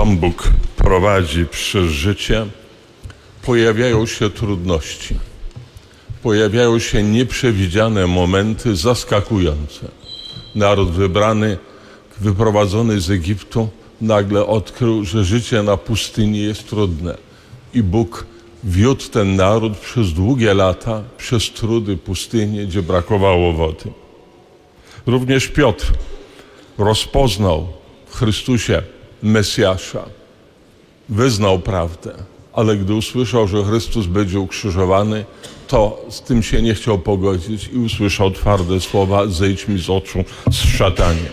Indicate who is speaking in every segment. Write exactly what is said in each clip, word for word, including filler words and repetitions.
Speaker 1: Pan Bóg prowadzi przez życie, pojawiają się trudności. Pojawiają się nieprzewidziane momenty zaskakujące. Naród wybrany, wyprowadzony z Egiptu, nagle odkrył, że życie na pustyni jest trudne. I Bóg wiódł ten naród przez długie lata, przez trudy pustyni, gdzie brakowało wody. Również Piotr rozpoznał w Chrystusie Mesjasza, wyznał prawdę, ale gdy usłyszał, że Chrystus będzie ukrzyżowany, to z tym się nie chciał pogodzić i usłyszał twarde słowa: zejdź mi z oczu, szatanie.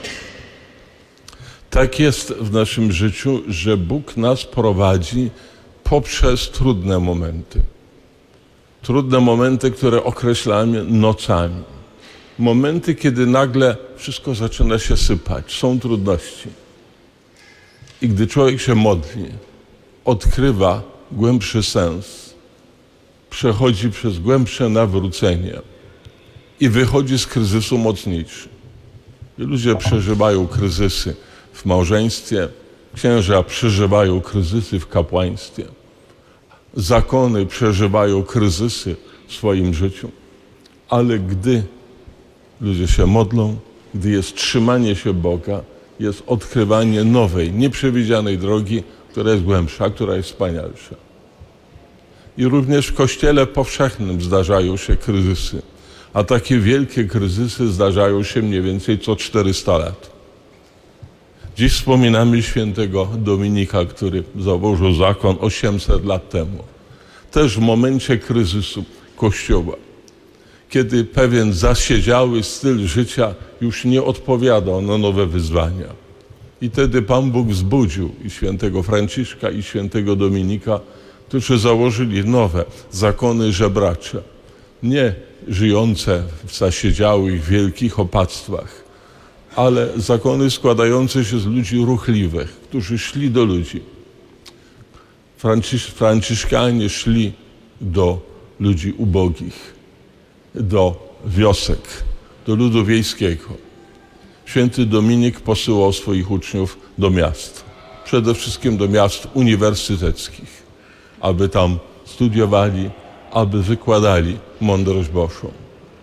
Speaker 1: Tak jest w naszym życiu, że Bóg nas prowadzi poprzez trudne momenty. Trudne momenty, które określamy nocami. Momenty, kiedy nagle wszystko zaczyna się sypać, są trudności. I gdy człowiek się modli, odkrywa głębszy sens, przechodzi przez głębsze nawrócenie i wychodzi z kryzysu mocniejszy. I ludzie przeżywają kryzysy w małżeństwie, księża przeżywają kryzysy w kapłaństwie, zakony przeżywają kryzysy w swoim życiu, ale gdy ludzie się modlą, gdy jest trzymanie się Boga, jest odkrywanie nowej, nieprzewidzianej drogi, która jest głębsza, która jest wspanialsza. I również w Kościele powszechnym zdarzają się kryzysy, a takie wielkie kryzysy zdarzają się mniej więcej co czterysta lat. Dziś wspominamy świętego Dominika, który założył zakon osiemset lat temu. Też w momencie kryzysu Kościoła, kiedy pewien zasiedziały styl życia już nie odpowiadał na nowe wyzwania. I wtedy Pan Bóg wzbudził i świętego Franciszka, i świętego Dominika, którzy założyli nowe zakony żebracze, nie żyjące w zasiedziałych wielkich opactwach, ale zakony składające się z ludzi ruchliwych, którzy szli do ludzi. Francisz, Franciszkanie szli do ludzi ubogich, do wiosek, do ludu wiejskiego. Święty Dominik posyłał swoich uczniów do miast, przede wszystkim do miast uniwersyteckich, aby tam studiowali, aby wykładali mądrość Bożą.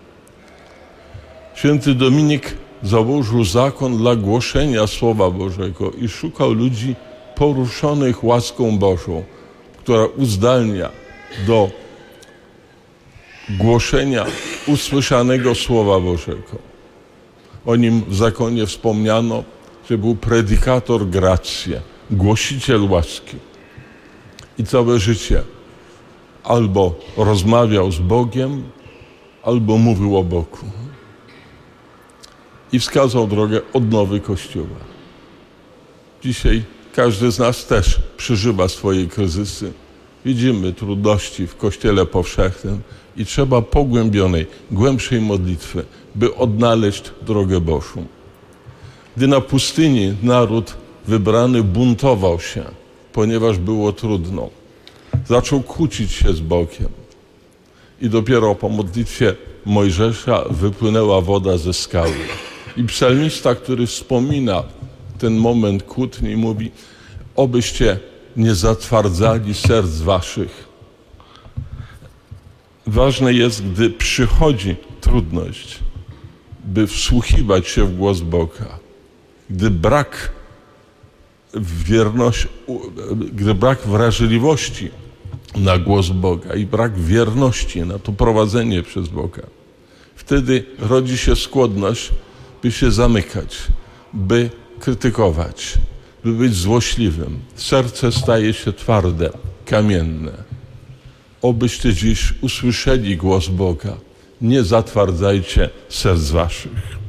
Speaker 1: Święty Dominik założył zakon dla głoszenia Słowa Bożego i szukał ludzi poruszonych łaską Bożą, która uzdalnia do głoszenia usłyszanego Słowa Bożego. O nim w zakonie wspomniano, że był predikator gracie, głosiciel łaski. I całe życie albo rozmawiał z Bogiem, albo mówił o Bogu. I wskazał drogę odnowy Kościoła. Dzisiaj każdy z nas też przeżywa swoje kryzysy. Widzimy trudności w Kościele powszechnym i trzeba pogłębionej, głębszej modlitwy, by odnaleźć drogę Bożą. Gdy na pustyni naród wybrany buntował się, ponieważ było trudno, zaczął kłócić się z Bogiem. I dopiero po modlitwie Mojżesza wypłynęła woda ze skały. I psalmista, który wspomina ten moment kłótni, mówi: obyście nie zatwardzali serc waszych. Ważne jest, gdy przychodzi trudność, by wsłuchiwać się w głos Boga. Gdy brak wierności, gdy brak wrażliwości na głos Boga i brak wierności na to prowadzenie przez Boga, wtedy rodzi się skłonność, by się zamykać, by krytykować, by być złośliwym. Serce staje się twarde, kamienne. Obyście dziś usłyszeli głos Boga. Nie zatwardzajcie serc waszych.